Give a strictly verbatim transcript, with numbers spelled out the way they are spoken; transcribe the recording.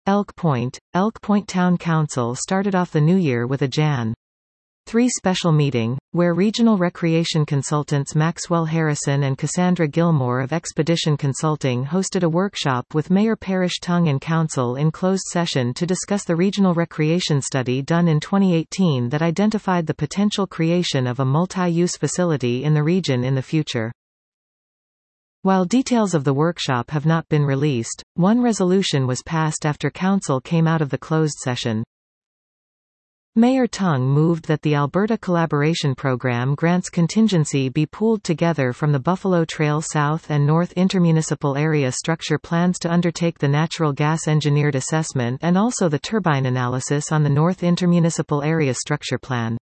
Elk Point. Elk Point Town Council started off the new year with a January third special meeting, where regional recreation consultants Maxwell Harrison and Cassandra Gilmore of Expedition Consulting hosted a workshop with Mayor Parrish Tung and Council in closed session to discuss the regional recreation study done in twenty eighteen that identified the potential creation of a multi-use facility in the region in the future. While details of the workshop have not been released, one resolution was passed after Council came out of the closed session. Mayor Tung moved that the Alberta Collaboration Program grants contingency be pooled together from the Buffalo Trail South and North Intermunicipal Area Structure Plans to undertake the natural gas engineered assessment and also the turbine analysis on the North Intermunicipal Area Structure Plan.